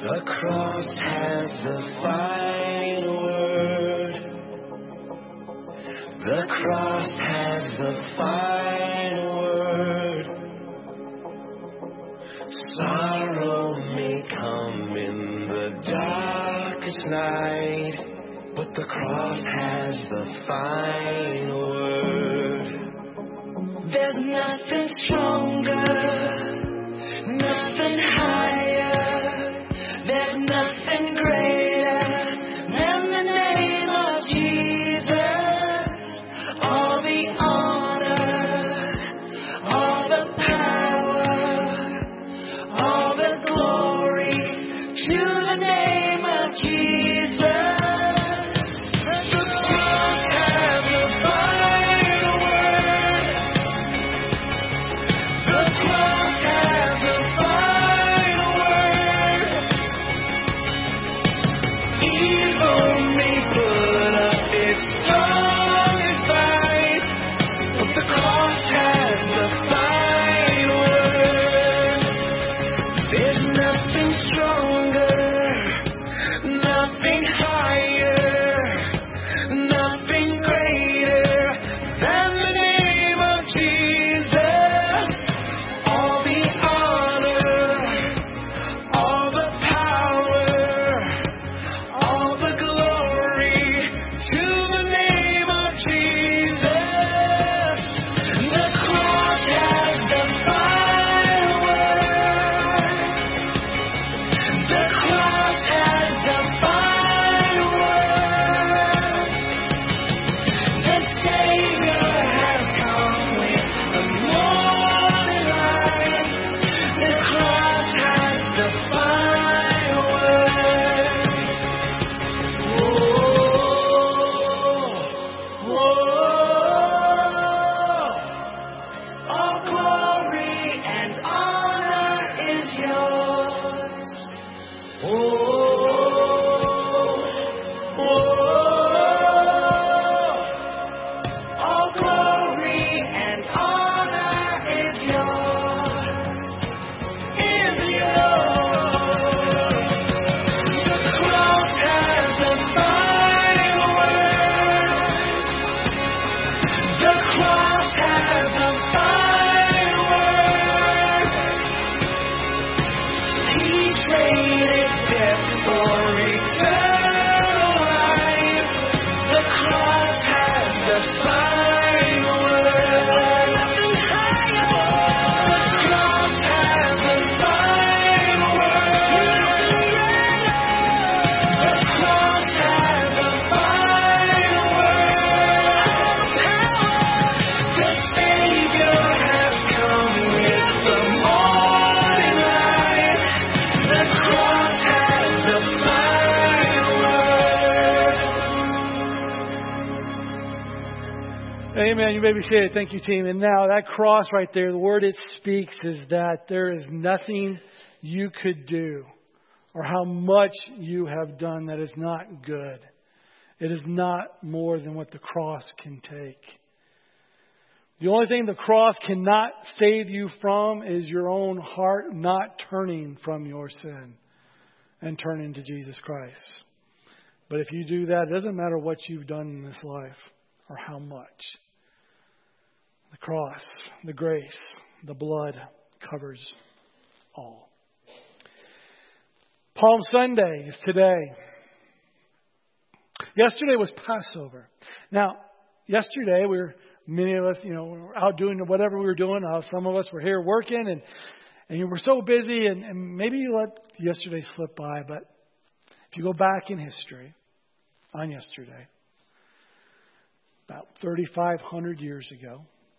The cross has the final word. The cross has the final word. Sorrow may come in the darkest night, but the cross has the final word. There's nothing stronger, nothing higher, there's nothing greater than the name of Jesus. All the honor, all the power, all the glory to the name of Jesus. Amen. You maybe say it. Thank you, team. And now that cross right there, the word it speaks is that there is nothing you could do or how much you have done that is not good. It is not more than what the cross can take. The only thing the cross cannot save you from is your own heart not turning from your sin and turning to Jesus Christ. But if you do that, it doesn't matter what you've done in this life or how much. The cross, the grace, the blood covers all. Palm Sunday is today. Yesterday was Passover. Now, yesterday many of us, we were out doing whatever we were doing. Some of us were here working and you were so busy and maybe you let yesterday slip by. But if you go back in history, on yesterday, about 3,500 years ago,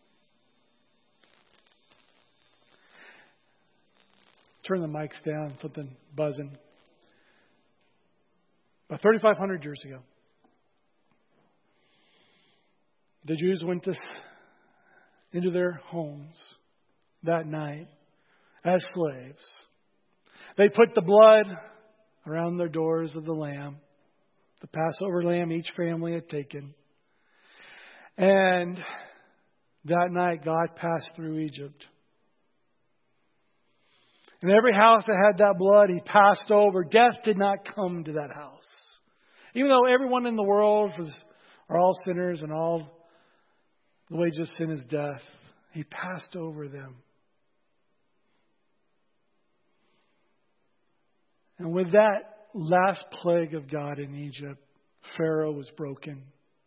turn the mics down, something buzzing. About 3,500 years ago, the Jews went into their homes that night as slaves. They put the blood around their doors of the lamb, the Passover lamb each family had taken. And that night God passed through Egypt. And every house that had that blood, He passed over. Death did not come to that house. Even though everyone in the world are all sinners and all the wages of sin is death, He passed over them. And with that last plague of God in Egypt, Pharaoh was broken.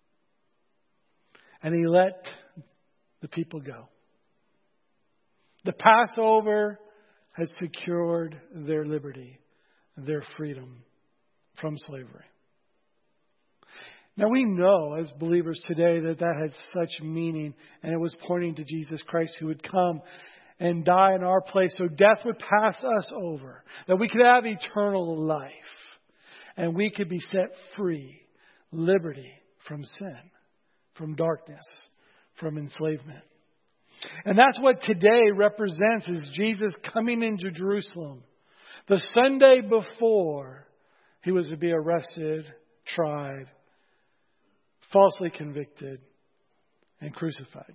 And he let the people go. The Passover has secured their liberty, their freedom from slavery. Now we know as believers today that had such meaning, and it was pointing to Jesus Christ who would come and die in our place so death would pass us over, that we could have eternal life, and we could be set free, liberty from sin, from darkness, from enslavement. And that's what today represents, is Jesus coming into Jerusalem the Sunday before He was to be arrested, tried, falsely convicted, and crucified.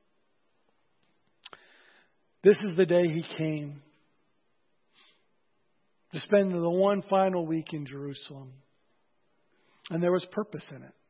This is the day He came to spend the one final week in Jerusalem. And there was purpose in it.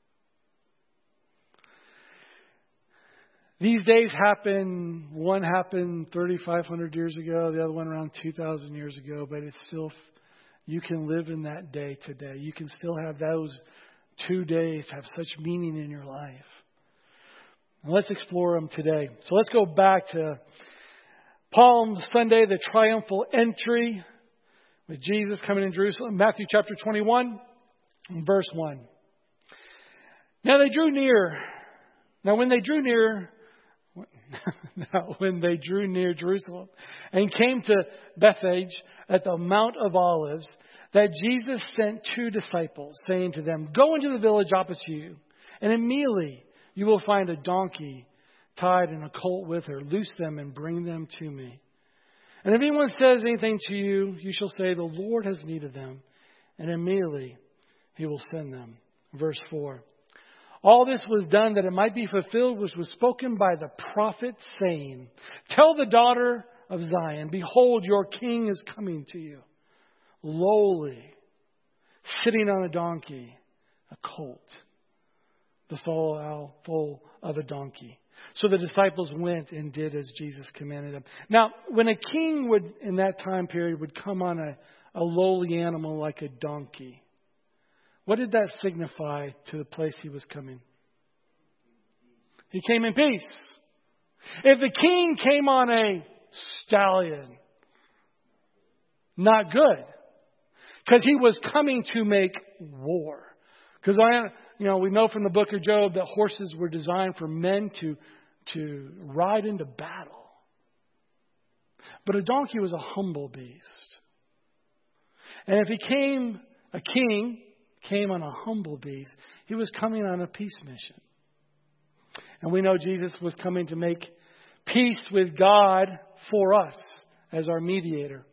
These days happen, one happened 3,500 years ago, the other one around 2,000 years ago, but it's still, you can live in that day today. You can still have those 2 days have such meaning in your life. And let's explore them today. So let's go back to Palm Sunday, the triumphal entry with Jesus coming in Jerusalem. Matthew chapter 21, verse 1. Now when they drew near Jerusalem and came to Bethphage at the Mount of Olives, that Jesus sent 2 disciples, saying to them, "Go into the village opposite you, and immediately you will find a donkey tied and a colt with her. Loose them and bring them to me. And if anyone says anything to you, you shall say, 'The Lord has need of them,' and immediately He will send them." Verse 4. All this was done that it might be fulfilled, which was spoken by the prophet, saying, "Tell the daughter of Zion, behold, your king is coming to you, lowly, sitting on a donkey, a colt, the foal of a donkey." So the disciples went and did as Jesus commanded them. Now, when a king would, in that time period, would come on a lowly animal like a donkey, what did that signify to the place he was coming? He came in peace. If the king came on a stallion, not good. Because he was coming to make war. Because we know from the book of Job that horses were designed for men to ride into battle. But a donkey was a humble beast. And if a king came on a humble beast, he was coming on a peace mission. And we know Jesus was coming to make peace with God for us as our mediator.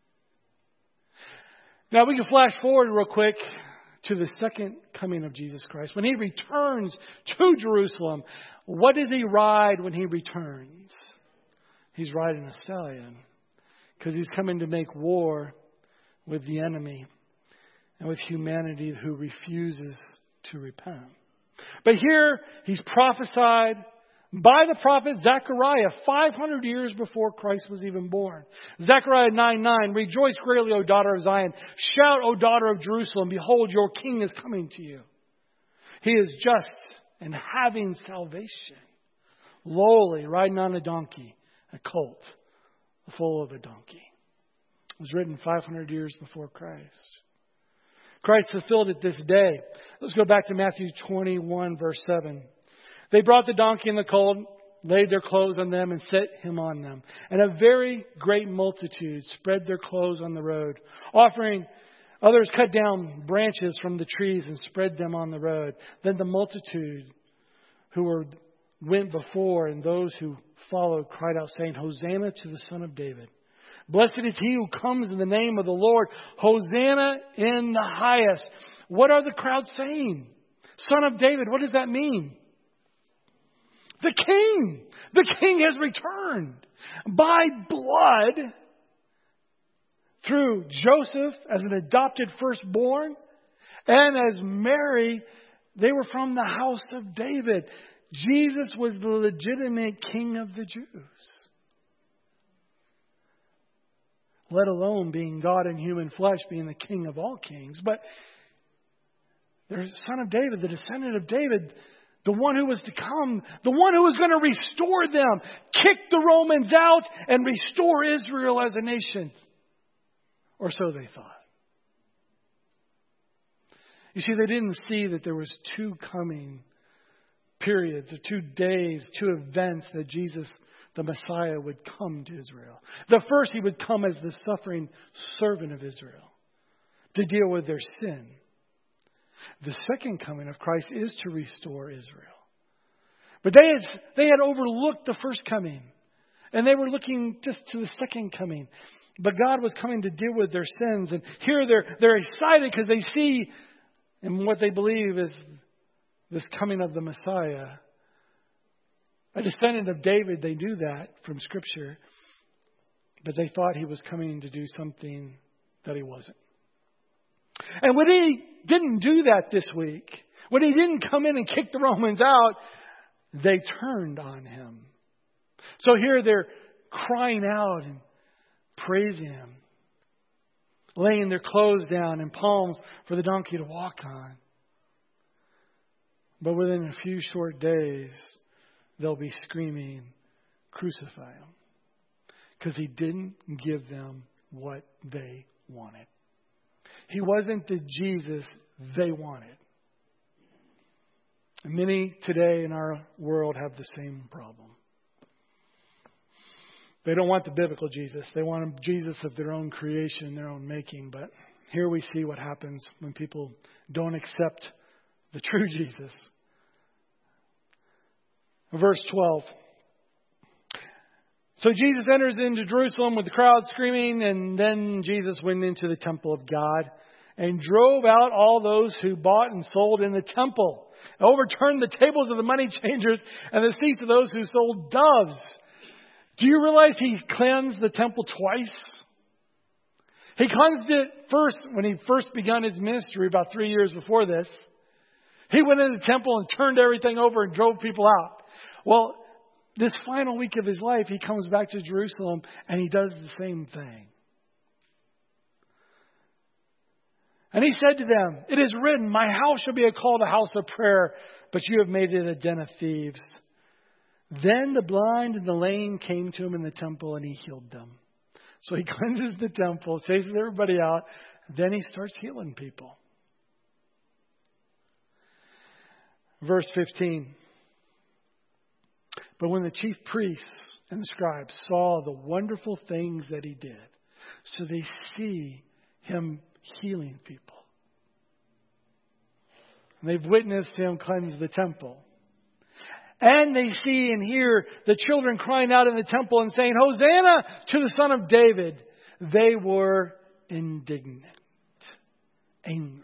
Now we can flash forward real quick to the second coming of Jesus Christ. When He returns to Jerusalem, what does He ride when He returns? He's riding a stallion. Because He's coming to make war with the enemy and with humanity who refuses to repent. But here He's prophesied by the prophet Zechariah 500 years before Christ was even born. Zechariah 9:9, "Rejoice greatly, O daughter of Zion. Shout, O daughter of Jerusalem. Behold, your king is coming to you. He is just and having salvation, lowly, riding on a donkey, a colt, the foal of a donkey." It was written 500 years before Christ. Christ fulfilled it this day. Let's go back to Matthew 21, verse 7. "They brought the donkey and the colt, laid their clothes on them, and set Him on them. And a very great multitude spread their clothes on the road. Others cut down branches from the trees and spread them on the road. Then the multitude who went before and those who followed cried out, saying, 'Hosanna to the Son of David. Blessed is He who comes in the name of the Lord. Hosanna in the highest.'" What are the crowds saying? Son of David, what does that mean? The King. The King has returned. By blood, through Joseph as an adopted firstborn, and as Mary, they were from the house of David. Jesus was the legitimate king of the Jews. Let alone being God in human flesh, being the king of all kings. But the son of David, the descendant of David, the one who was to come, the one who was going to restore them, kick the Romans out and restore Israel as a nation. Or so they thought. You see, they didn't see that there was two coming periods, or 2 days, 2 events that Jesus, the Messiah, would come to Israel. The first, he would come as the suffering servant of Israel to deal with their sin. The second coming of Christ is to restore Israel. But they had overlooked the first coming, and they were looking just to the second coming. But God was coming to deal with their sins, and here they're excited because they see, and what they believe is this coming of the Messiah. A descendant of David, they knew that from Scripture. But they thought he was coming to do something that he wasn't. And when he didn't do that this week, when he didn't come in and kick the Romans out, they turned on him. So here they're crying out and praising him, laying their clothes down and palms for the donkey to walk on. But within a few short days, they'll be screaming, "Crucify him." Because he didn't give them what they wanted. He wasn't the Jesus they wanted. And many today in our world have the same problem. They don't want the biblical Jesus. They want a Jesus of their own creation, their own making. But here we see what happens when people don't accept the true Jesus. Verse 12. So Jesus enters into Jerusalem with the crowd screaming, and then Jesus went into the temple of God and drove out all those who bought and sold in the temple, overturned the tables of the money changers and the seats of those who sold doves. Do you realize he cleansed the temple twice? He cleansed it first when he first begun his ministry about 3 years before this. He went into the temple and turned everything over and drove people out. Well, this final week of his life, he comes back to Jerusalem and he does the same thing. And he said to them, "It is written, my house shall be called a house of prayer, but you have made it a den of thieves." Then the blind and the lame came to him in the temple and he healed them. So he cleanses the temple, chases everybody out, then he starts healing people. Verse 15. But when the chief priests and the scribes saw the wonderful things that he did, so they see him healing people. And they've witnessed him cleanse the temple. And they see and hear the children crying out in the temple and saying, "Hosanna to the Son of David." They were indignant, angry.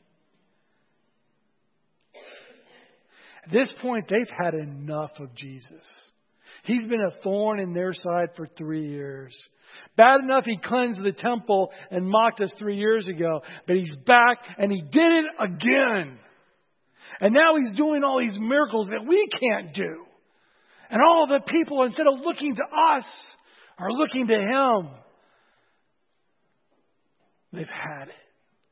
At this point, they've had enough of Jesus. He's been a thorn in their side for 3 years. Bad enough he cleansed the temple and mocked us 3 years ago. But he's back and he did it again. And now he's doing all these miracles that we can't do. And all the people, instead of looking to us, are looking to him. They've had it.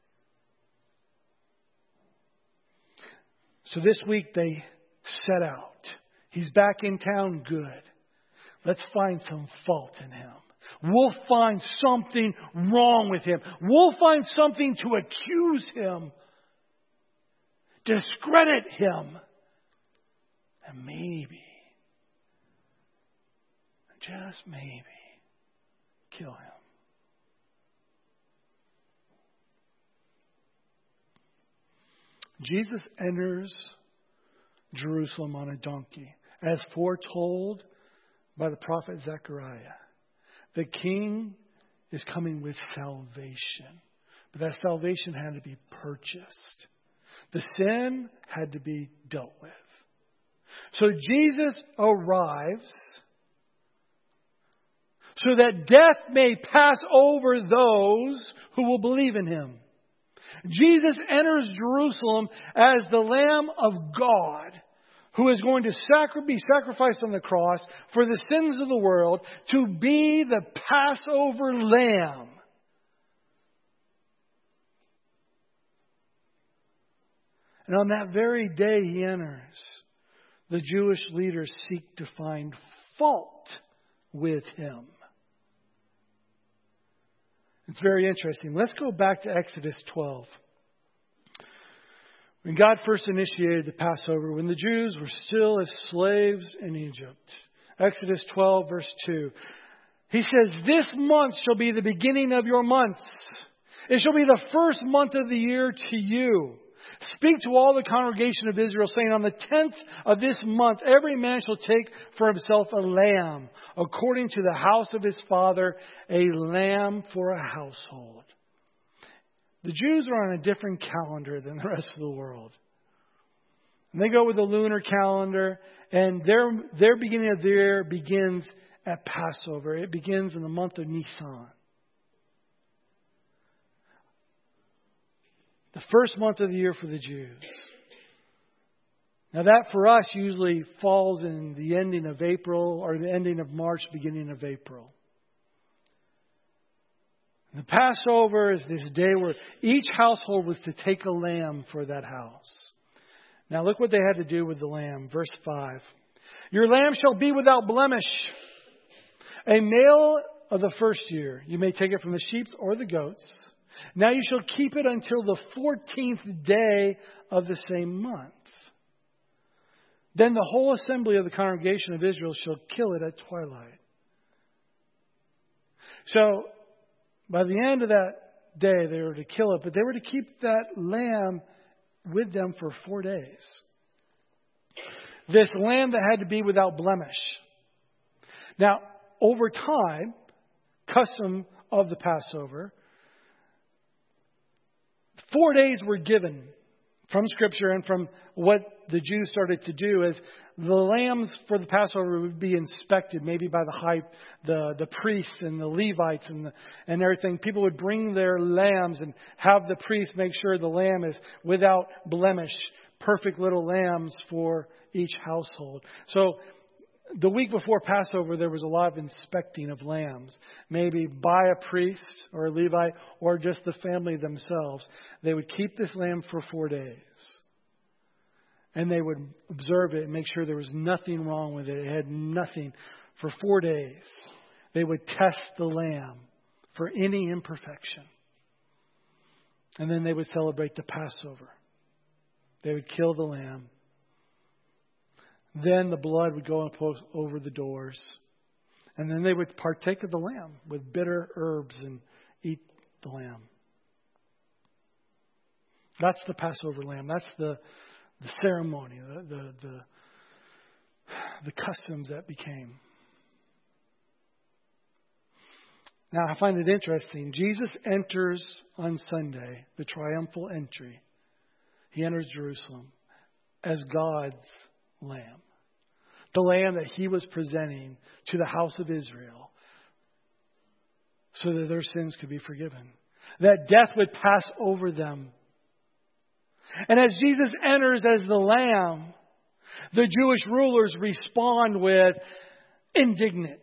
So this week they set out. He's back in town, good. Let's find some fault in him. We'll find something wrong with him. We'll find something to accuse him, discredit him, and maybe, just maybe, kill him. Jesus enters Jerusalem on a donkey, as foretold by the prophet Zechariah. The king is coming with salvation, but that salvation had to be purchased. The sin had to be dealt with. So Jesus arrives so that death may pass over those who will believe in Him. Jesus enters Jerusalem as the Lamb of God, who is going to be sacrificed on the cross for the sins of the world, to be the Passover Lamb. And on that very day He enters, the Jewish leaders seek to find fault with Him. It's very interesting. Let's go back to Exodus 12. When God first initiated the Passover, when the Jews were still as slaves in Egypt. Exodus 12, verse 2. He says, "This month shall be the beginning of your months. It shall be the first month of the year to you. Speak to all the congregation of Israel, saying, on the 10th of this month, every man shall take for himself a lamb, according to the house of his father, a lamb for a household." The Jews are on a different calendar than the rest of the world. And they go with the lunar calendar, and their beginning of the year begins at Passover. It begins in the month of Nisan. The first month of the year for the Jews. Now that for us usually falls in the ending of April or the ending of March, beginning of April. The Passover is this day where each household was to take a lamb for that house. Now look what they had to do with the lamb. Verse 5. "Your lamb shall be without blemish, a male of the first year. You may take it from the sheep or the goats. Now you shall keep it until the 14th day of the same month. Then the whole assembly of the congregation of Israel shall kill it at twilight." So, by the end of that day, they were to kill it, but they were to keep that lamb with them for 4 days. This lamb that had to be without blemish. Now, over time, custom of the Passover, 4 days were given from Scripture and from what the Jews started to do as the lambs for the Passover would be inspected, maybe by the priests and the Levites and everything. People would bring their lambs and have the priest make sure the lamb is without blemish, perfect little lambs for each household. So the week before Passover, there was a lot of inspecting of lambs, maybe by a priest or a Levite or just the family themselves. They would keep this lamb for 4 days. And they would observe it and make sure there was nothing wrong with it. It had nothing. For 4 days, they would test the lamb for any imperfection. And then they would celebrate the Passover. They would kill the lamb. Then the blood would go over the doors. And then they would partake of the lamb with bitter herbs and eat the lamb. That's the Passover lamb. That's the ceremony, the customs that became. Now, I find it interesting. Jesus enters on Sunday, the triumphal entry. He enters Jerusalem as God's lamb. The lamb that He was presenting to the house of Israel so that their sins could be forgiven. That death would pass over them. And as Jesus enters as the lamb, the Jewish rulers respond with indignant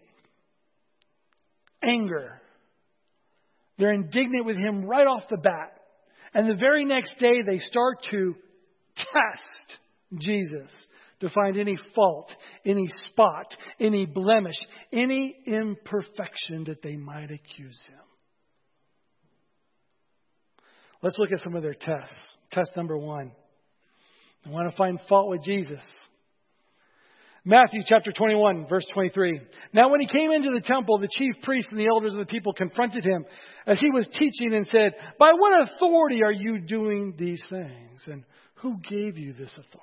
anger. They're indignant with Him right off the bat. And the very next day they start to test Jesus to find any fault, any spot, any blemish, any imperfection that they might accuse Him. Let's look at some of their tests. Test number 1. They want to find fault with Jesus. Matthew chapter 21, verse 23. "Now when He came into the temple, the chief priests and the elders of the people confronted Him as He was teaching and said, 'By what authority are you doing these things? And who gave you this authority?'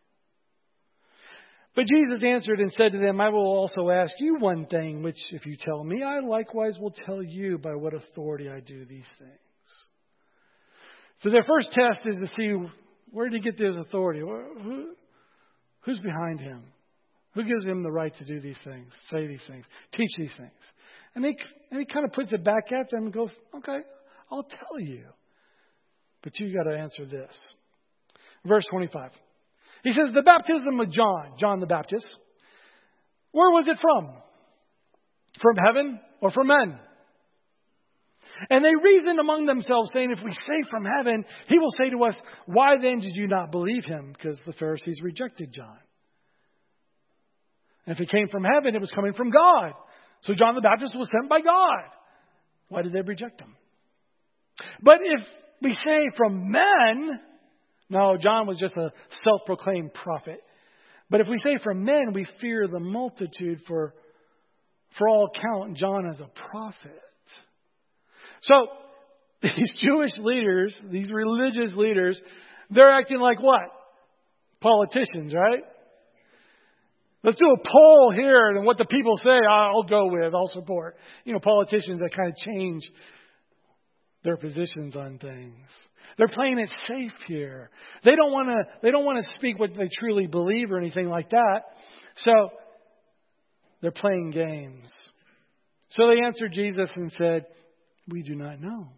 But Jesus answered and said to them, 'I will also ask you one thing, which if you tell me, I likewise will tell you by what authority I do these things.'" So their first test is to see, where did He get this authority? Who's behind Him? Who gives Him the right to do these things, say these things, teach these things? And he kind of puts it back at them and goes, okay, I'll tell you. But you got to answer this. Verse 25. He says, the baptism of John the Baptist, where was it from? From heaven or from men? And they reasoned among themselves, saying, if we say from heaven, he will say to us, why then did you not believe him? Because the Pharisees rejected John. And if it came from heaven, it was coming from God. So John the Baptist was sent by God. Why did they reject him? But if we say from men, no, John was just a self-proclaimed prophet. But if we say from men, we fear the multitude, for all count John as a prophet. So these Jewish leaders, these religious leaders, they're acting like what? Politicians, right? Let's do a poll here, and what the people say, I'll go with, I'll support. Politicians that kind of change their positions on things. They're playing it safe here. They don't want to speak what they truly believe or anything like that. So they're playing games. So they answered Jesus and said, we do not know.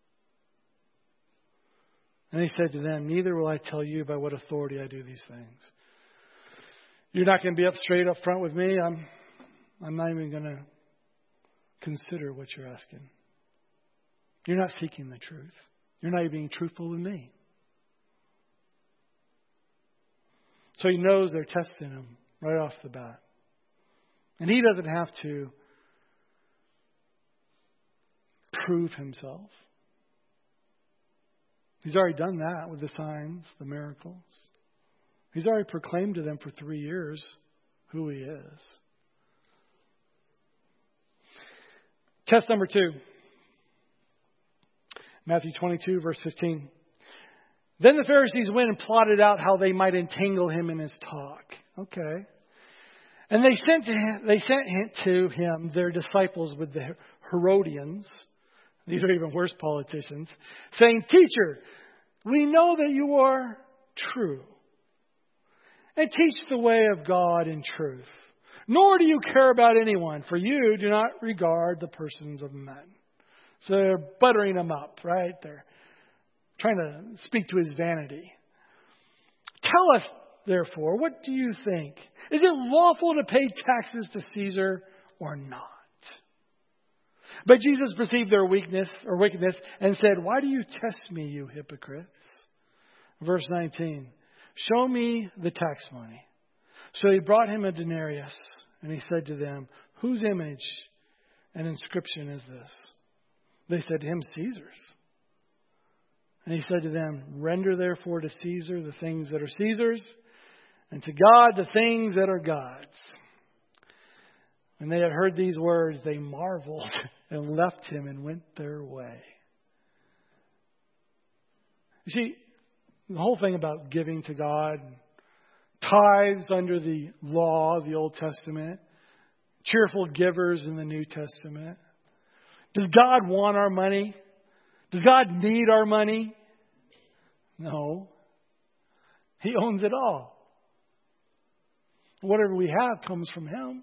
And he said to them, neither will I tell you by what authority I do these things. You're not going to be straight up front with me. I'm not even going to consider what you're asking. You're not seeking the truth. You're not even being truthful with me. So he knows they're testing him right off the bat. And he doesn't have to prove himself. He's already done that with the signs, the miracles. He's already proclaimed to them for 3 years who he is. Test number 2. Matthew 22, verse 15. Then the Pharisees went and plotted out how they might entangle him in his talk. Okay. And they sent to him their disciples with the Herodians. These are even worse politicians. Saying, Teacher, we know that you are true. And teach the way of God in truth. Nor do you care about anyone, for you do not regard the persons of men. So they're buttering him up, right? They're trying to speak to his vanity. Tell us, therefore, what do you think? Is it lawful to pay taxes to Caesar or not? But Jesus perceived their wickedness and said, why do you test me, you hypocrites? Verse 19. Show me the tax money. So he brought him a denarius, and he said to them, whose image and inscription is this? They said to him, Caesar's. And he said to them, render therefore to Caesar the things that are Caesar's, and to God the things that are God's. When they had heard these words, they marveled and left him and went their way. You see, the whole thing about giving to God, tithes under the law of the Old Testament, cheerful givers in the New Testament. Does God want our money? Does God need our money? No. He owns it all. Whatever we have comes from Him.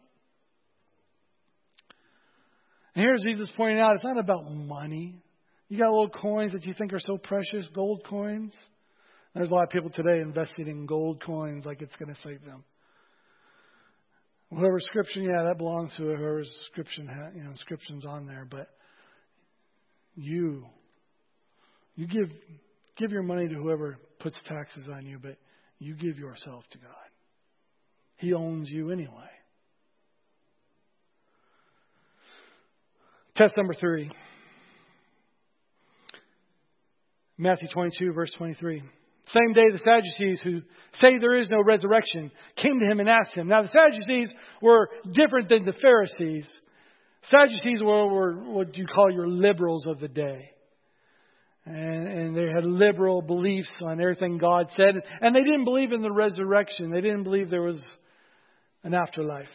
And here's Jesus pointing out, it's not about money. You got little coins that you think are so precious, gold coins. There's a lot of people today investing in gold coins like it's going to save them. Whatever inscription, that belongs to whoever's inscription's on there. But you give your money to whoever puts taxes on you, but you give yourself to God. He owns you anyway. Test number 3. Matthew 22, verse 23. Same day, the Sadducees, who say there is no resurrection, came to him and asked him. Now, the Sadducees were different than the Pharisees. Sadducees were what you call your liberals of the day. And they had liberal beliefs on everything God said. And they didn't believe in the resurrection. They didn't believe there was an afterlife.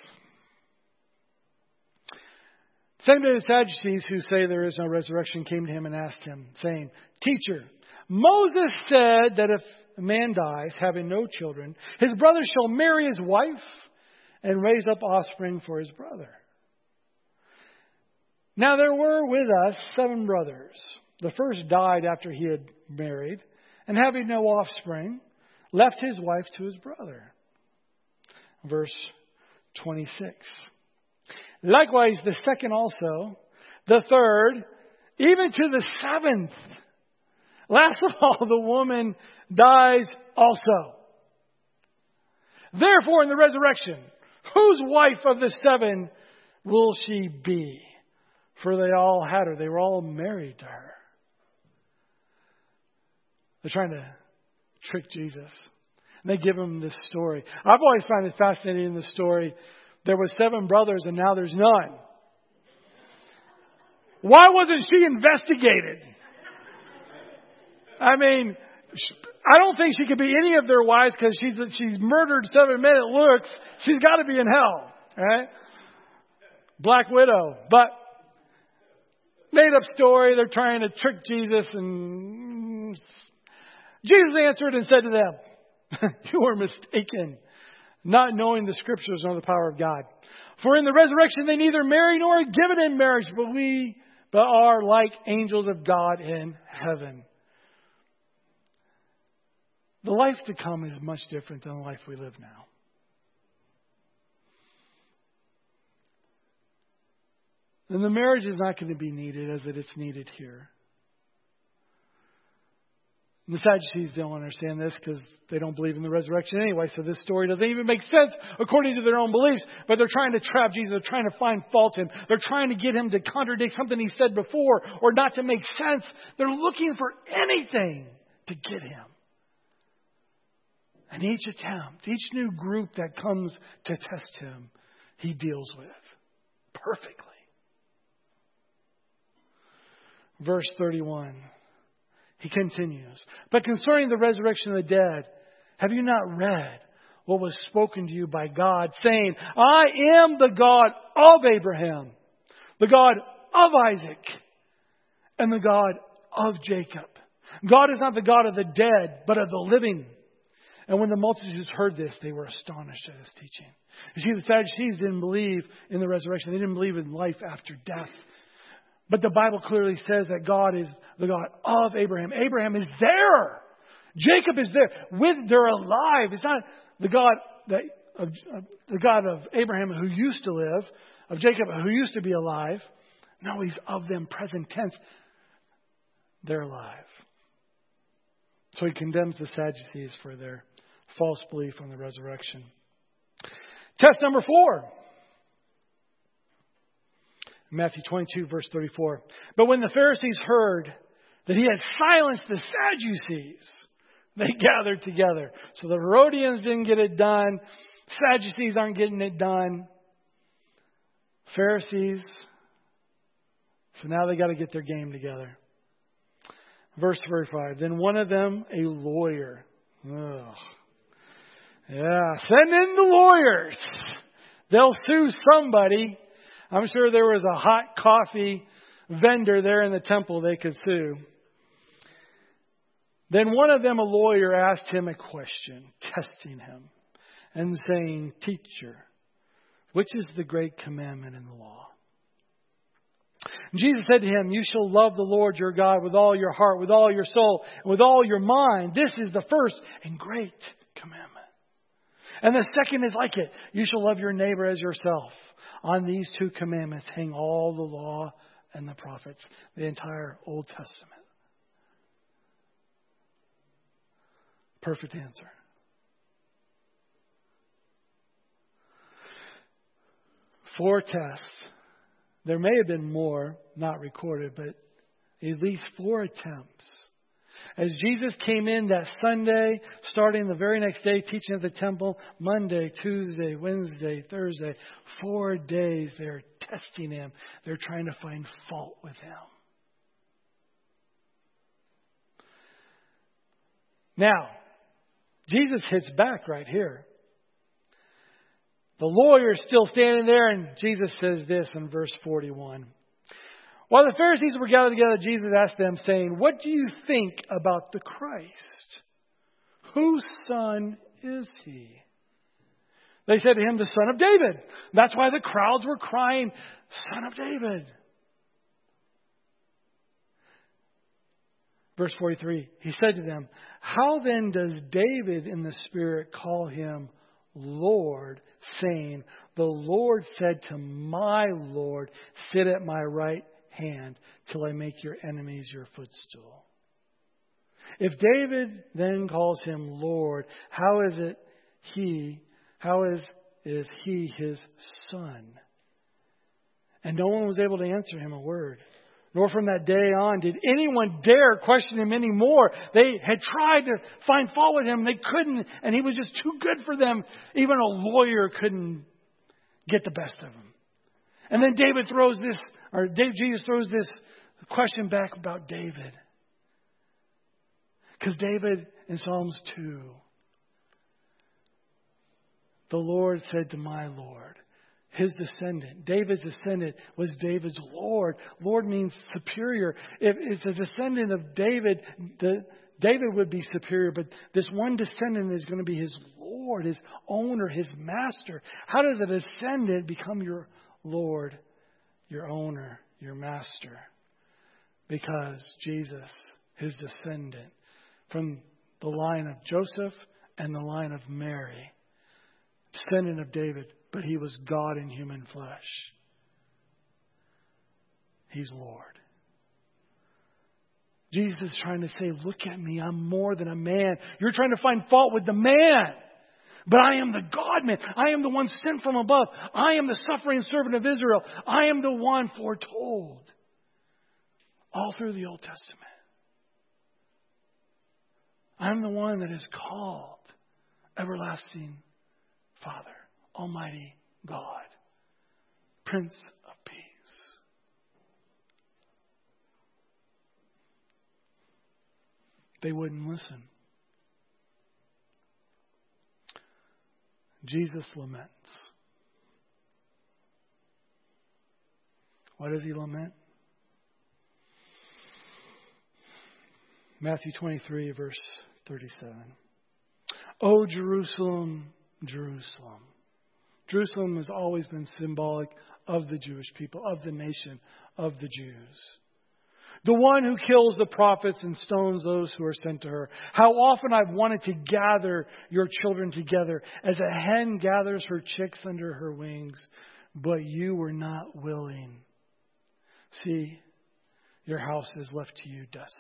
Same day, the Sadducees, who say there is no resurrection, came to him and asked him, saying, Teacher, Moses said that if a man dies, having no children, his brother shall marry his wife and raise up offspring for his brother. Now there were with us 7 brothers. The first died after he had married, and having no offspring, left his wife to his brother. Verse 26. Likewise, the second also, the third, even to the 7th. Last of all, the woman dies also. Therefore, in the resurrection, whose wife of the 7 will she be? For they all had her. They were all married to her. They're trying to trick Jesus. And they give him this story. I've always found it fascinating in the story. There were 7 brothers and now there's none. Why wasn't she investigated? I mean, I don't think she could be any of their wives because she's murdered 7 men. It looks she's got to be in hell, right? Black widow, but made up story. They're trying to trick Jesus, and Jesus answered and said to them, "You are mistaken, not knowing the Scriptures nor the power of God. For in the resurrection they neither marry nor are given in marriage, but are like angels of God in heaven." The life to come is much different than the life we live now. And the marriage is not going to be needed as it's needed here. The Sadducees don't understand this because they don't believe in the resurrection anyway. So this story doesn't even make sense according to their own beliefs. But they're trying to trap Jesus. They're trying to find fault in him. They're trying to get him to contradict something he said before or not to make sense. They're looking for anything to get him. And each attempt, each new group that comes to test him, he deals with perfectly. Verse 31, he continues, "But concerning the resurrection of the dead, have you not read what was spoken to you by God, saying, I am the God of Abraham, the God of Isaac, and the God of Jacob. God is not the God of the dead, but of the living." And when the multitudes heard this, they were astonished at his teaching. You see, the Sadducees didn't believe in the resurrection. They didn't believe in life after death. But the Bible clearly says that God is the God of Abraham. Abraham is there. Jacob is there. They're alive. It's not the God of Abraham who used to live, of Jacob who used to be alive. No, he's of them, present tense. They're alive. So he condemns the Sadducees for their false belief on the resurrection. Test number 4. Matthew 22, verse 34. "But when the Pharisees heard that he had silenced the Sadducees, they gathered together." So the Herodians didn't get it done. Sadducees aren't getting it done. Pharisees. So now they got to get their game together. Verse 35. "Then one of them, a lawyer." Ugh. Yeah, send in the lawyers. They'll sue somebody. I'm sure there was a hot coffee vendor there in the temple they could sue. "Then one of them, a lawyer, asked him a question, testing him, and saying, 'Teacher, which is the great commandment in the law?' And Jesus said to him, 'You shall love the Lord your God with all your heart, with all your soul, and with all your mind. This is the first and great commandment. And the second is like it. You shall love your neighbor as yourself. On these 2 commandments hang all the law and the prophets,'" the entire Old Testament. Perfect answer. Four tests. There may have been more, not recorded, but at least 4 attempts. As Jesus came in that Sunday, starting the very next day, teaching at the temple, Monday, Tuesday, Wednesday, Thursday, 4 days they're testing him. They're trying to find fault with him. Now, Jesus hits back right here. The lawyer is still standing there, and Jesus says this in verse 41. "While the Pharisees were gathered together, Jesus asked them, saying, 'What do you think about the Christ? Whose son is he?' They said to him, 'The son of David.' That's why the crowds were crying, 'Son of David.' Verse 43, he said to them, how then does David in the Spirit call him Lord, saying, the Lord said to my Lord, sit at my right hand till I make your enemies your footstool. If David then calls him Lord, how is he his son? And no one was able to answer him a word. Nor from that day on did anyone dare question him anymore. They had tried to find fault with him. They couldn't. And he was just too good for them. Even a lawyer couldn't get the best of him. And then Jesus throws this question back about David. Because David in Psalms 2, the Lord said to my Lord, his descendant, David's descendant was David's Lord. Lord means superior. If it's a descendant of David, David would be superior, but this one descendant is going to be his Lord, his owner, his master. How does a descendant become your Lord, your owner, your master? Because Jesus, his descendant, from the line of Joseph and the line of Mary, descendant of David, but he was God in human flesh. He's Lord. Jesus is trying to say, look at me, I'm more than a man. You're trying to find fault with the man. But I am the God-man. I am the one sent from above. I am the suffering servant of Israel. I am the one foretold. All through the Old Testament. I'm the one that is called Everlasting Father, Almighty God, Prince of Peace. They wouldn't listen. Jesus laments. Why does he lament? Matthew 23, verse 37. O Jerusalem, Jerusalem. Jerusalem has always been symbolic of the Jewish people, of the nation, of the Jews. The one who kills the prophets and stones those who are sent to her. How often I've wanted to gather your children together as a hen gathers her chicks under her wings, but you were not willing. See, your house is left to you desolate.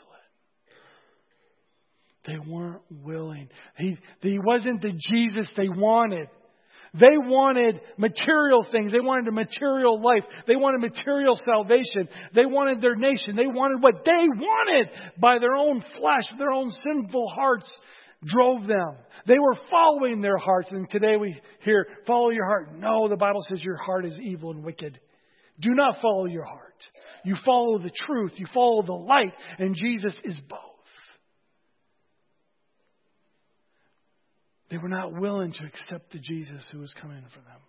They weren't willing. He wasn't the Jesus they wanted. They wanted material things. They wanted a material life. They wanted material salvation. They wanted their nation. They wanted what they wanted by their own flesh, their own sinful hearts drove them. They were following their hearts. And today we hear, follow your heart. No, the Bible says your heart is evil and wicked. Do not follow your heart. You follow the truth. You follow the light. And Jesus is both. They were not willing to accept the Jesus who was coming for them.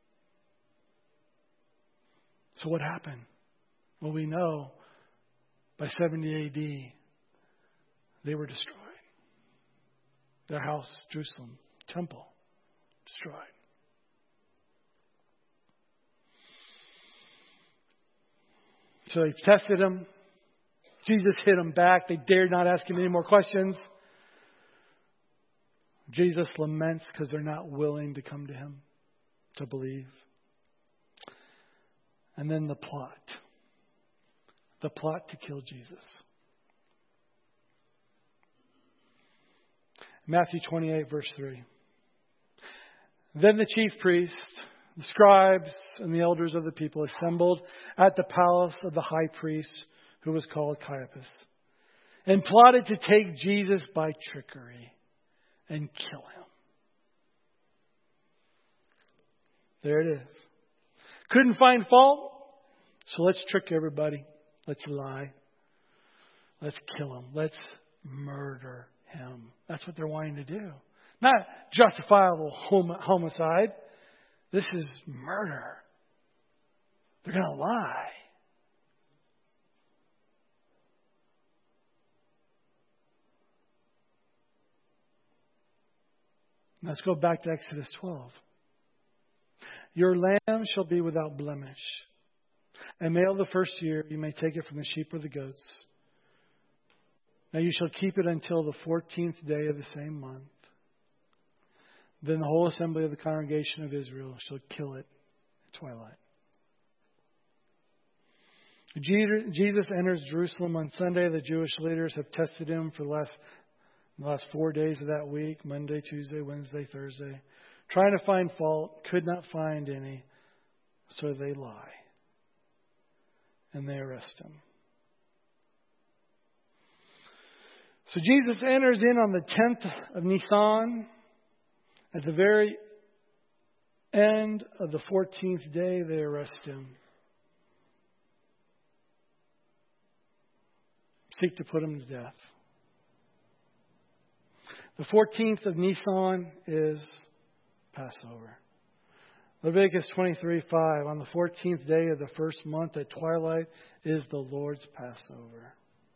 So what happened? Well, we know by 70 AD, they were destroyed. Their house, Jerusalem, temple, destroyed. So they tested him. Jesus hit them back. They dared not ask him any more questions. Jesus laments because they're not willing to come to him, to believe. And then the plot. The plot to kill Jesus. Matthew 28, verse 3. Then the chief priests, the scribes, and the elders of the people assembled at the palace of the high priest, who was called Caiaphas, and plotted to take Jesus by trickery and kill him. There it is. Couldn't find fault, so let's trick everybody. Let's lie. Let's kill him. Let's murder him. That's what they're wanting to do. Not justifiable homicide. This is murder. They're going to lie. Let's go back to Exodus 12. Your lamb shall be without blemish. A male the first year, you may take it from the sheep or the goats. Now you shall keep it until the 14th day of the same month. Then the whole assembly of the congregation of Israel shall kill it at twilight. Jesus enters Jerusalem on Sunday. The Jewish leaders have tested him for the last 4 days of that week, Monday, Tuesday, Wednesday, Thursday, trying to find fault, could not find any, so they lie. And they arrest him. So Jesus enters in on the 10th of Nisan. At the very end of the 14th day, they arrest him. Seek to put him to death. The 14th of Nisan is Passover. Leviticus 23:5. On the 14th day of the first month at twilight is the Lord's Passover.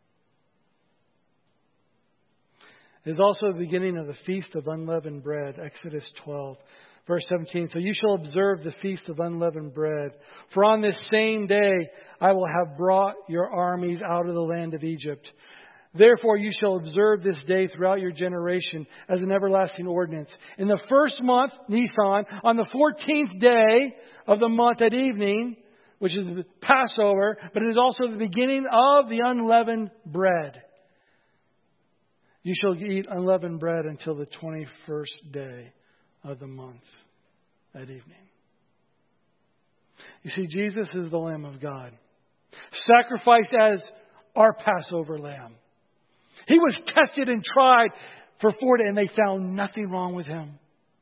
It is also the beginning of the Feast of Unleavened Bread, Exodus 12, verse 17. So you shall observe the Feast of Unleavened Bread. For on this same day I will have brought your armies out of the land of Egypt. Therefore you shall observe this day throughout your generation as an everlasting ordinance. In the first month, Nisan, on the 14th day of the month at evening, which is Passover, but it is also the beginning of the unleavened bread. You shall eat unleavened bread until the 21st day of the month at evening. You see, Jesus is the Lamb of God, sacrificed as our Passover lamb. He was tested and tried for 4 days, and they found nothing wrong with him.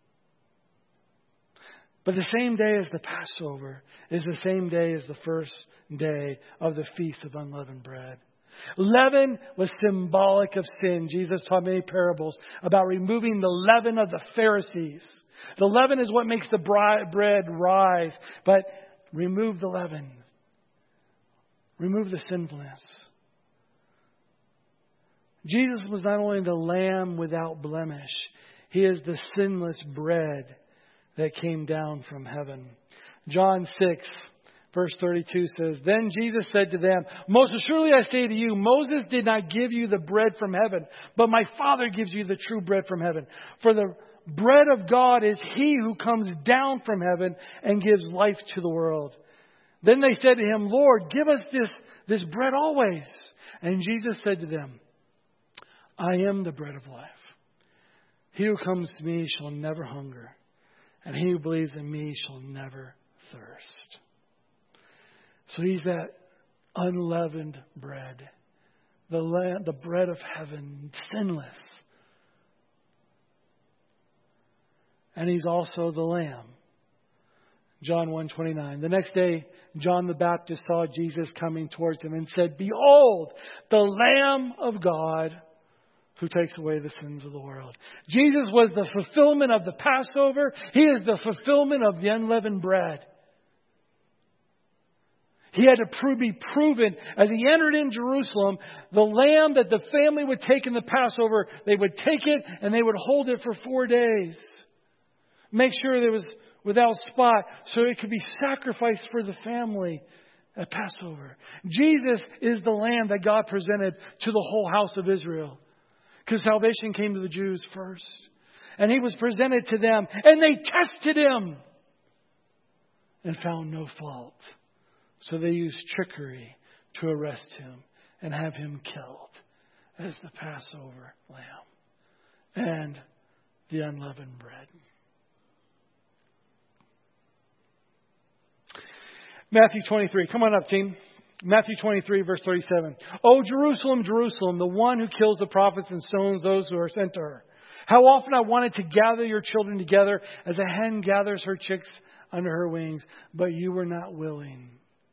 But the same day as the Passover is the same day as the first day of the Feast of Unleavened Bread. Leaven was symbolic of sin. Jesus taught many parables about removing the leaven of the Pharisees. The leaven is what makes the bread rise, but remove the leaven. Remove the sinfulness. Jesus was not only the Lamb without blemish, He is the sinless bread that came down from heaven. John 6. Verse 32 says, Then Jesus said to them, Most assuredly I say to you, Moses did not give you the bread from heaven, but my Father gives you the true bread from heaven. For the bread of God is He who comes down from heaven and gives life to the world. Then they said to Him, Lord, give us this bread always. And Jesus said to them, I am the bread of life. He who comes to me shall never hunger, and he who believes in me shall never thirst. So He's that unleavened bread, the bread of heaven, sinless. And He's also the Lamb. John 1:29. The next day, John the Baptist saw Jesus coming towards him and said, Behold, the Lamb of God who takes away the sins of the world. Jesus was the fulfillment of the Passover. He is the fulfillment of the unleavened bread. He had to be proven as He entered in Jerusalem, the lamb that the family would take in the Passover, they would take it and they would hold it for 4 days. Make sure it was without spot so it could be sacrificed for the family at Passover. Jesus is the lamb that God presented to the whole house of Israel. Because salvation came to the Jews first. And He was presented to them. And they tested Him and found no fault. So they used trickery to arrest Him and have Him killed as the Passover lamb and the unleavened bread. Matthew 23. Come on up, team. Matthew 23, verse 37. O Jerusalem, Jerusalem, the one who kills the prophets and stones those who are sent to her. How often I wanted to gather your children together as a hen gathers her chicks under her wings, but you were not willing.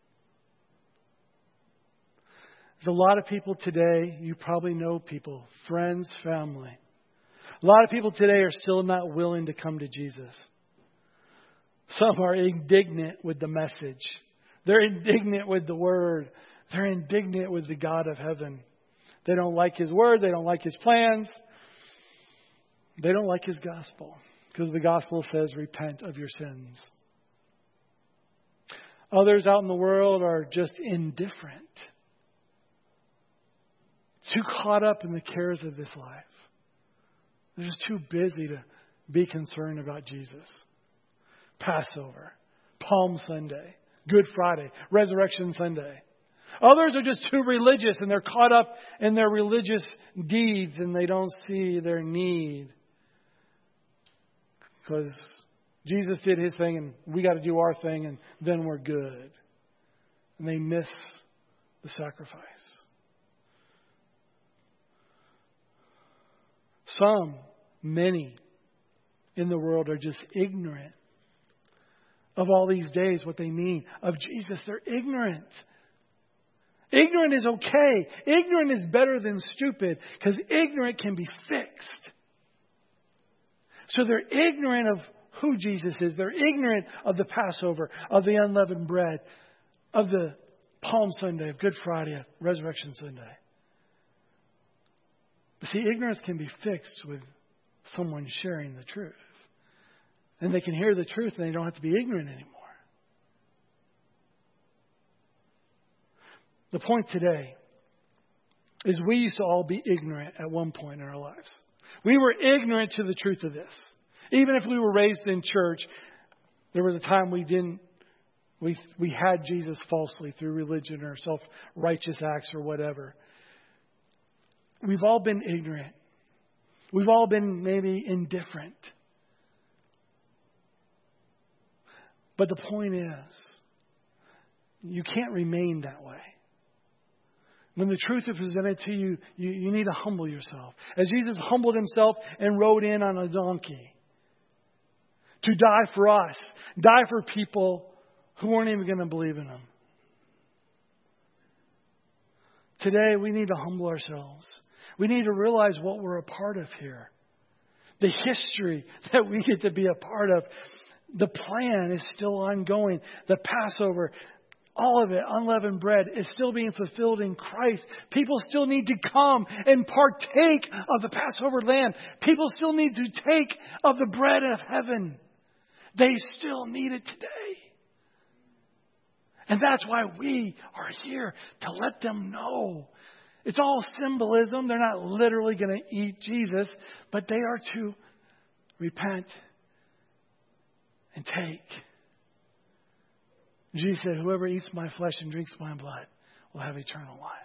There's a lot of people today, you probably know people, friends, family. A lot of people today are still not willing to come to Jesus. Some are indignant with the message. They're indignant with the Word. They're indignant with the God of heaven. They don't like His Word. They don't like His plans. They don't like His gospel. Because the gospel says, repent of your sins. Others out in the world are just indifferent too caught up in the cares of this life. They're just too busy to be concerned about Jesus. Passover, Palm Sunday, Good Friday, Resurrection Sunday. Others are just too religious and they're caught up in their religious deeds and they don't see their need. Because Jesus did His thing and we got to do our thing and then we're good. And they miss the sacrifice. Many in the world are just ignorant of all these days, what they mean, of Jesus. They're ignorant. Ignorant is okay. Ignorant is better than stupid because ignorant can be fixed. So they're ignorant of who Jesus is. They're ignorant of the Passover, of the unleavened bread, of the Palm Sunday, of Good Friday, of Resurrection Sunday. But see, ignorance can be fixed with someone sharing the truth. And they can hear the truth and they don't have to be ignorant anymore. The point today is we used to all be ignorant at one point in our lives. We were ignorant to the truth of this. Even if we were raised in church, there was a time we had Jesus falsely through religion or self-righteous acts or whatever. We've all been ignorant. We've all been maybe indifferent. But the point is, you can't remain that way. When the truth is presented to you, you need to humble yourself. As Jesus humbled Himself and rode in on a donkey to die for us, die for people who weren't even going to believe in Him. Today, we need to humble ourselves. We need to realize what we're a part of here. The history that we get to be a part of. The plan is still ongoing. The Passover, all of it, unleavened bread, is still being fulfilled in Christ. People still need to come and partake of the Passover lamb. People still need to take of the bread of heaven. They still need it today. And that's why we are here, to let them know. It's all symbolism. They're not literally going to eat Jesus, but they are to repent and take. Jesus said, whoever eats my flesh and drinks my blood will have eternal life.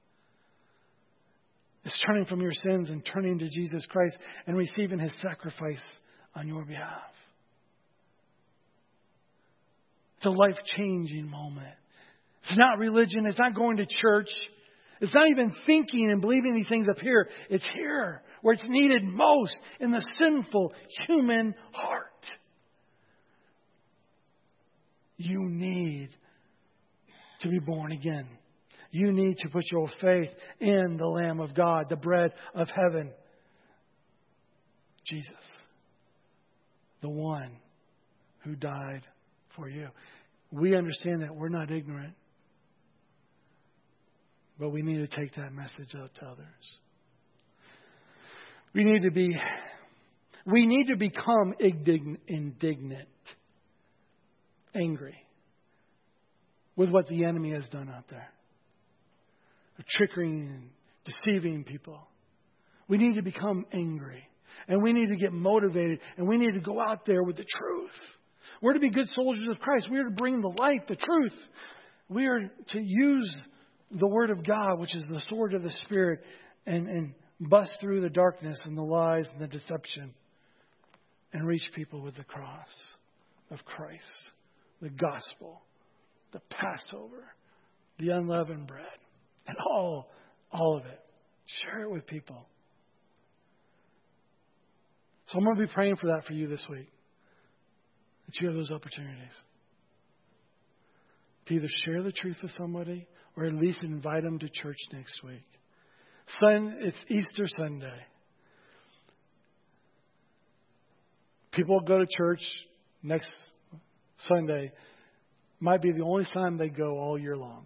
It's turning from your sins and turning to Jesus Christ and receiving His sacrifice on your behalf. It's a life-changing moment. It's not religion. It's not going to church. It's not even thinking and believing these things up here. It's here where it's needed most, in the sinful human heart. You need to be born again. You need to put your faith in the Lamb of God, the bread of heaven. Jesus, the one who died for you. We understand that we're not ignorant, but we need to take that message out to others. We need to become indignant, angry with what the enemy has done out there. Tricking and deceiving people. We need to become angry. And we need to get motivated. And we need to go out there with the truth. We're to be good soldiers of Christ. We are to bring the light, the truth. We are to use the Word of God, which is the sword of the Spirit, and bust through the darkness and the lies and the deception and reach people with the cross of Christ, the gospel, the Passover, the unleavened bread, and all of it. Share it with people. So I'm going to be praying for that for you this week. That you have those opportunities to either share the truth with somebody or at least invite them to church next week. It's Easter Sunday. People go to church next Sunday. Might be the only time they go all year long.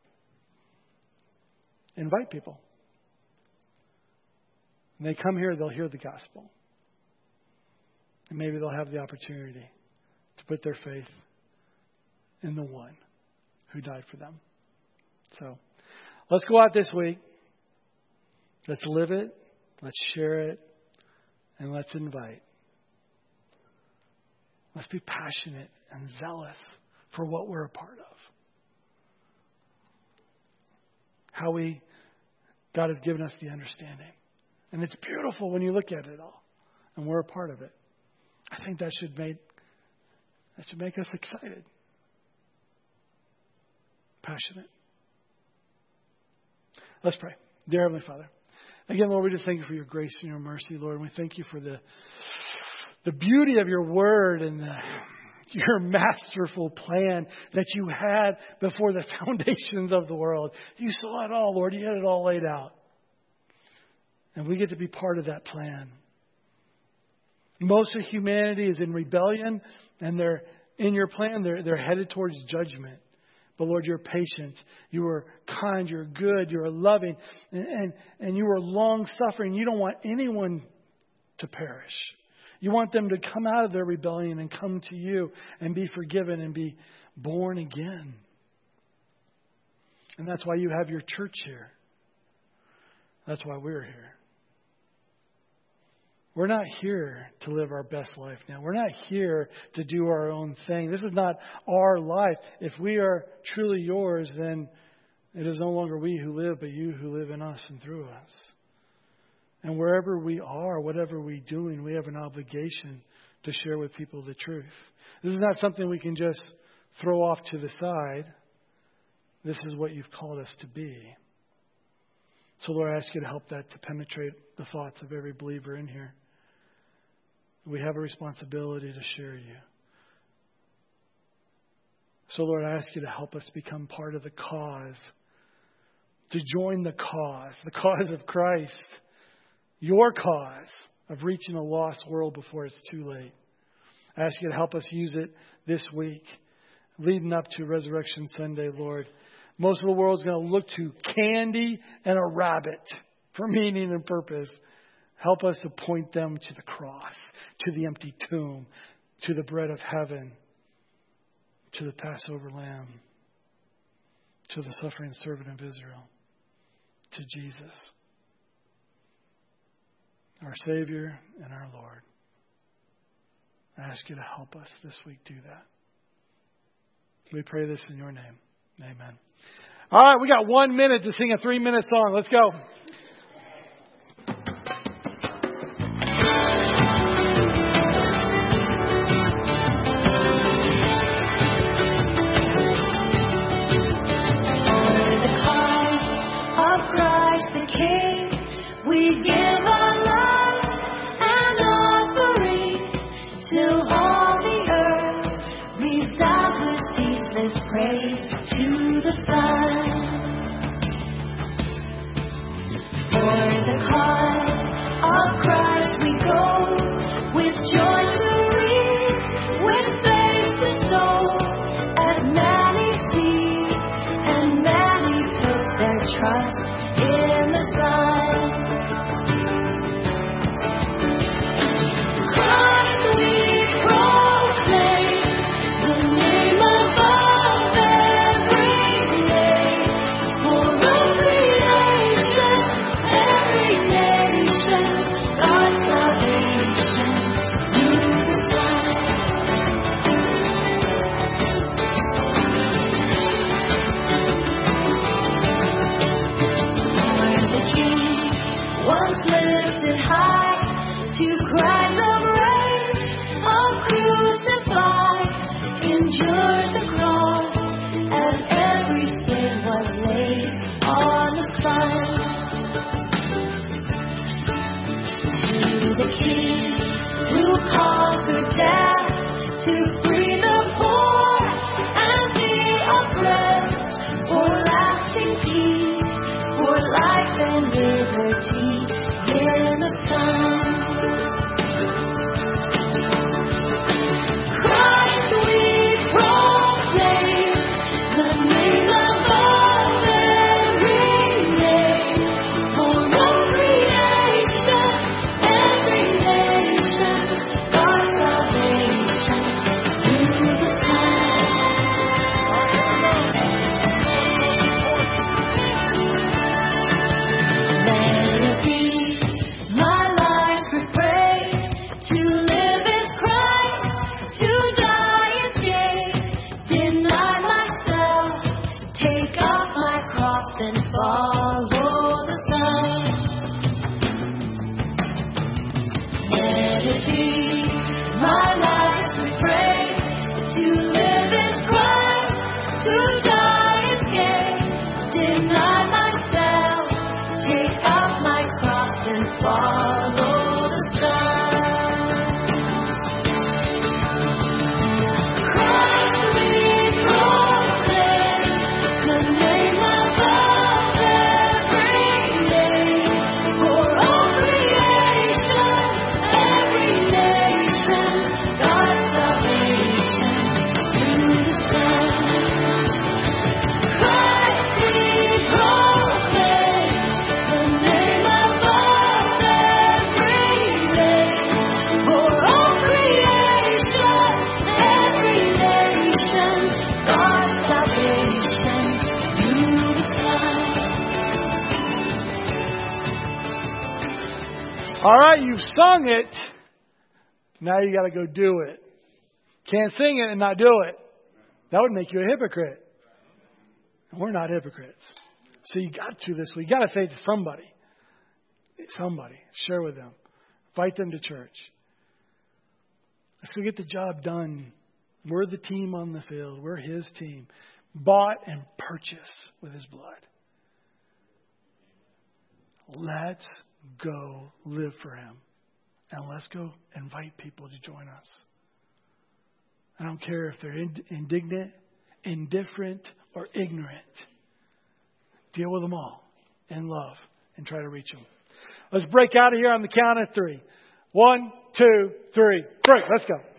Invite people. When they come here, they'll hear the gospel. And maybe they'll have the opportunity to put their faith in the one who died for them. So, let's go out this week Let's live it. Let's share it. And let's invite. Let's be passionate and zealous for what we're a part of. God has given us the understanding. And it's beautiful when you look at it all. And we're a part of it. I think that should make us excited. Passionate. Let's pray. Dear Heavenly Father, again, Lord, we just thank you for your grace and your mercy, Lord. And we thank you for the beauty of your word and your masterful plan that you had before the foundations of the world. You saw it all, Lord. You had it all laid out. And we get to be part of that plan. Most of humanity is in rebellion, and they're in your plan. They're headed towards judgment. But Lord, you're patient. You are kind. You're good. You're loving. And you are long-suffering. You don't want anyone to perish. You want them to come out of their rebellion and come to you and be forgiven and be born again. And that's why you have your church here. That's why we're here. We're not here to live our best life now. We're not here to do our own thing. This is not our life. If we are truly yours, then it is no longer we who live, but you who live in us and through us. And wherever we are, whatever we're doing, we have an obligation to share with people the truth. This is not something we can just throw off to the side. This is what you've called us to be. So, Lord, I ask you to help that to penetrate the thoughts of every believer in here. We have a responsibility to share you. So, Lord, I ask you to help us become part of the cause, to join the cause of Christ, your cause of reaching a lost world before it's too late. I ask you to help us use it this week, leading up to Resurrection Sunday, Lord. Most of the world is going to look to candy and a rabbit for meaning and purpose. Help us to point them to the cross, to the empty tomb, to the bread of heaven, to the Passover lamb, to the suffering servant of Israel, to Jesus, our Savior and our Lord. I ask you to help us this week do that. We pray this in your name. Amen. All right, we got 1 minute to sing a 3-minute song. Let's go. Praise to the Son. For the cause of Christ we go, with joy to reap, with faith to sow, as many see, and many put their trust in the Son. Christ we proclaim, the name above every name, for all creation, every nation, God's salvation through the Son. For the King was lifted high to cry the rage of crucified, endured the cross, and every sin was laid on the Son. To the King who conquered death, to free the poor and the oppressed, for lasting peace, for life and liberty in the Son. Christ we proclaim, the name above every name, for all creation, every nation, God's salvation through the Son. Let it sung it, now you got to go do it. Can't sing it and not do it. That would make you a hypocrite. And we're not hypocrites. So you got to this week. You got to say it to somebody. Somebody. Share with them. Invite them to church. Let's go get the job done. We're the team on the field. We're His team. Bought and purchased with His blood. Let's go live for Him. And let's go invite people to join us. I don't care if they're indignant, indifferent, or ignorant. Deal with them all in love and try to reach them. Let's break out of here on the count of 3. 1, 2, 3. Break. Let's go.